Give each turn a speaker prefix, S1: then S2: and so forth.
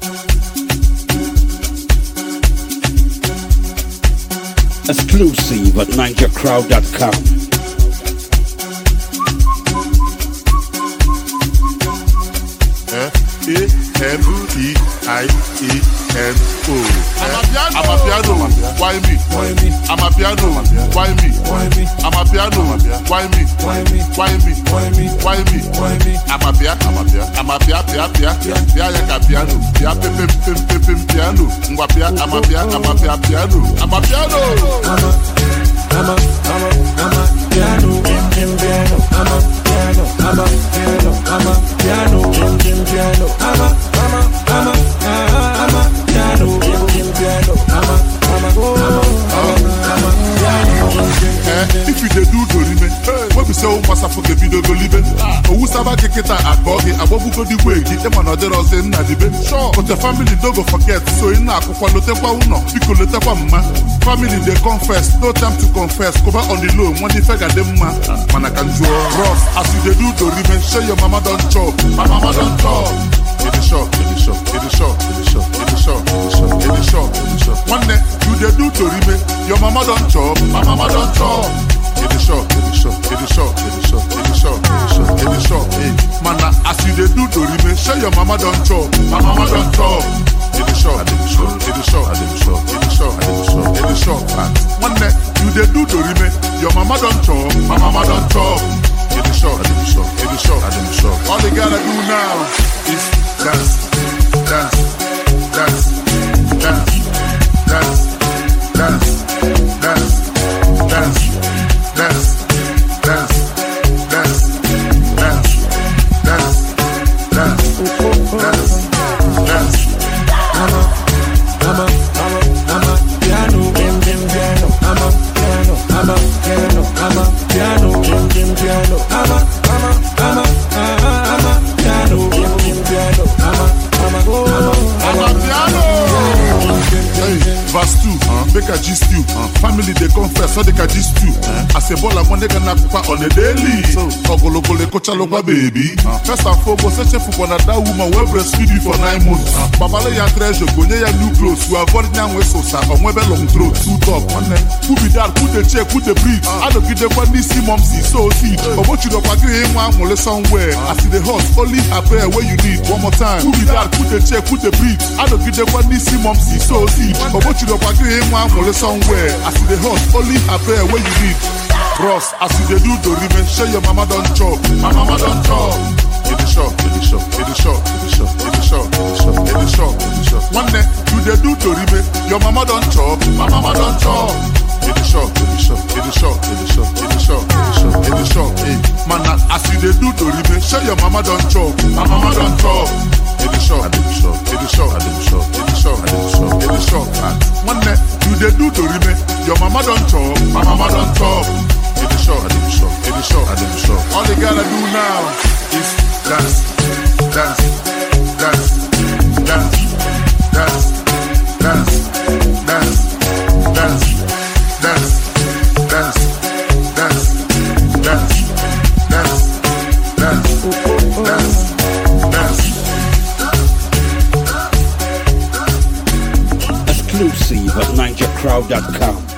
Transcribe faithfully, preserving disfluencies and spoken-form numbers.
S1: Exclusive at ninja crowd dot com.
S2: F A M E I E N O. I'm a piano, why me? I'm a piano, why me? I'm a piano, why me? Why me? Why me? Why me? I'm a piano, I'm a piano, I'm a piano, piano, piano, piano, piano, pim pim pim pim piano. I'm a piano, I'm a piano, I'm a piano, I'm a piano.
S3: I'm a, I'm a, I'm a piano, pim piano. I'm a piano, I'm a piano, I'm a piano, pim piano. I'm a, I'm a, I'm a, I'm a piano, pim piano. I'm a, I'm a, I'm a, I'm a piano.
S2: If you dey do dorime, when we say o masa forget video go live. Owu saba keketa agogi, abobu go di way, di dem another us in na di be. But the family don't go forget, so in na akukwa lotekwa uno, biko lotekwa mma. Family they confess, no time to confess. Cover on the low, when the fega dem ma. Man I can draw Ross, as you dey do dorime, show your mama don't chop, my mama don't chop. In the shop, in the shop, in the shop, in the shop, in the shop, in the shop, in the shop. One day you dey do dorime, your mama don't chop, my mama don't chop. In the shop, in the shop, in the shop, in the shop, in the shop, in the shop, in the shop. Hey, man, as you dey do dorime, show your mama don't chop, my mama don't chop. In the shop, in the shop, in the shop, in the shop, in the shop, in the shop, in the shop. One day you dey do dorime, your mama don't chop, my mama don't chop. In the shop, in the shop, in the shop, in the shop. All they gotta do now is dance, dance, dance, dance, dance, dance, dance, dance, dance, dance, dance, dance, dance, dance, dance, dance.
S3: I'm a, I'm a, I'm a piano, pim pim piano. I'm a piano, I'm a piano, I'm a piano, pim pim piano. I'm a, I'm a, I'm a, I'm a piano, pim pim piano. I'm a, I'm a, I'm a,
S2: I'm a piano. Hey, verse two, make a gist you. Family they confess, so they can gist you. As a baller, one they can knock on a daily. Ogologole kochaloba baby. First and foremost, search for one that woman will breastfeed you for nine months. Babale ya treasure, go near new clothes. You avoid young with sosa, or webe long throat. Two dog, one neck. Who be that? Put the check, put the breed. I don't give them one this see mom see so see. But what you don't agree, one will somewhere. I see the horse, only a pair where you need. One more time. Who be that? Put the check, put the breed. I don't give them one this see mom see so see. But what you don't agree, one will somewhere. I see the horse, only a pair where you need. Ross, as you dey do dorime, show your mama don't chop, my mama don't chop. In the shop, in the shop, in the shop, in the shop, in the shop, in the shop, in the shop, in the shop. One day you dey do dorime, your mama don't chop, my mama don't chop. In the shop, in the shop, in the shop, in the shop, in the shop, in the shop, in the shop. Hey, man, as you dey do dorime, show your mama don't chop, my mama don't chop. In the shop, in the shop, in the shop, in the shop, in the shop, in the shop, in the shop. One day you dey do dorime, your mama don't chop, my mama don't chop. In the shop, in the shop, in the shop, in the shop. All they gotta do now is dance, dance, dance, dance, dance, dance, dance, dance, dance, dance, dance, dance, dance, dance, dance, dance.
S1: Exclusive at ninja crowd dot com.